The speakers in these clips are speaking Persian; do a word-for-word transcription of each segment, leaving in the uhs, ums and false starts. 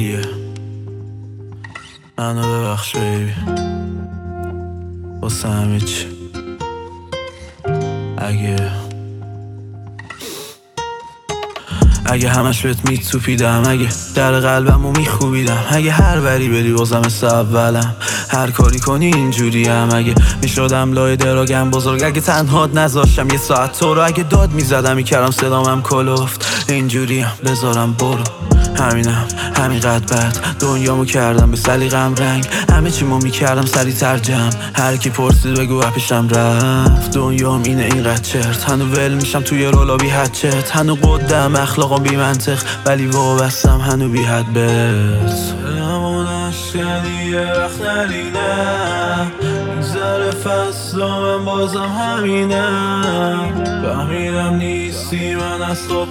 خیلیه. منو ببخش بیبی واسه همه چی. اگه اگه همش بهت میتوپیدم، اگه در قلبمو میخوبیدم، اگه هر بری بری بازم مثل اولم، هر کاری کنی اینجوریم، اگه میشدم لای دراگم بزرگ، اگه تنهات نذاشتم یه ساعت تو رو، اگه داد میزدم میکردم صدامم کلفت، اینجوریم بذارم برو. همینم همینقدر بد دنیامو کردم به سلیقم رنگ، همه چیمو میکردم سری ترجم، هر کی پرسید بگو پیشم رفت. دنیام اینه اینقدر چرت، هنو ول میشم توی رولا بی حد چت، هنو قدم اخلاقم بی منطق ولی وابستم هنو بی حد بت. همون عشقی یه وقت نرینه میگذره فصل و من بازم همینم، فهمیدم نیستی من از تو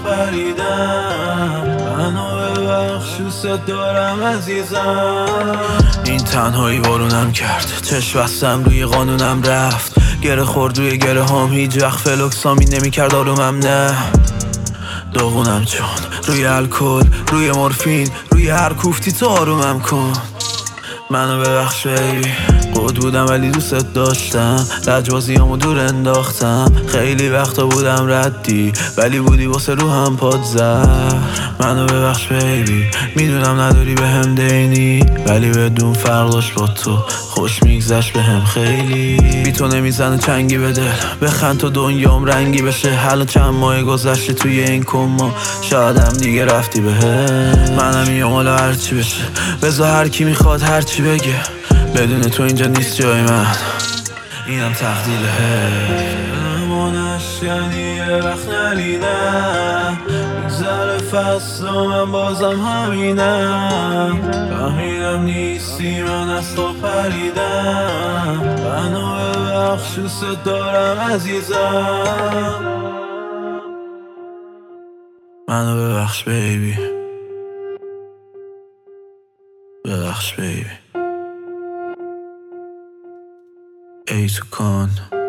پریدم، منو ببخش دوست دارم عزیزم. این تنهایی بارونم کرد، چشم بستم روی قانونم رفت، گره خورد روی گره هم، هیچ وقت فلوکسامی نمی کرد آرومم نه. داغونم چون روی الکل، روی مورفین، روی هر کوفتی تو آرومم کن. منو ببخش بیبی قد بودم ولی دوست داشتم، لجبازیامو دور انداختم، خیلی وقتا بودم ردی ولی بودی واسه روحم پاد زد. منو ببخش بیبی میدونم نداری به هم دینی ولی بدون فرق داشت با تو خوش میگذشت به هم خیلی. بی تو نمیزنه چنگی به دل، بخند تو دنیام رنگی بشه، حالا چند ماه گذشته توی این کما شایدم دیگه رفتی به هم. منم میام حالا هرچی بشه بذار هر کی میخواد هرچی بگه، بدون تو اینجا نیست جای من، اینم تقدیره. همونش یعنی یه وقت نرینه میگذره فصل و من بازم همینم، فهمیدم نیستی من از تو پریدم، منو ببخش دوست دارم عزیزم. منو ببخش بیبی، ببخش بیبی. ای تو کان